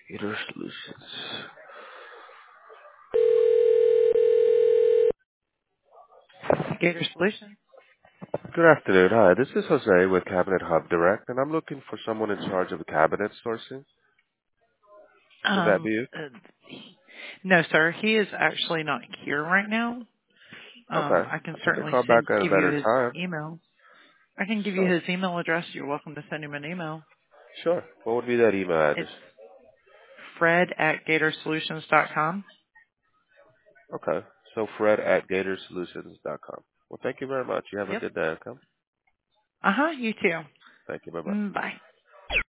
Gator Solutions. Gator Solutions. Good afternoon. Hi, this is Jose with Cabinet Hub Direct, and I'm looking for someone in charge of cabinet sourcing. Would that be Um, you? uh, no, sir. He is actually not here right now. Okay. I can I can certainly call back at a give you better his time. email. I can give you Sure. his email address. You're welcome to send him an email. Sure. What would be that email address? It's fred@gatorsolutions.com. Okay. So Fred at gatorsolutions.com. Well, thank you very much. You have a Yep. good day, okay? You too. Thank you. Bye-bye. Bye.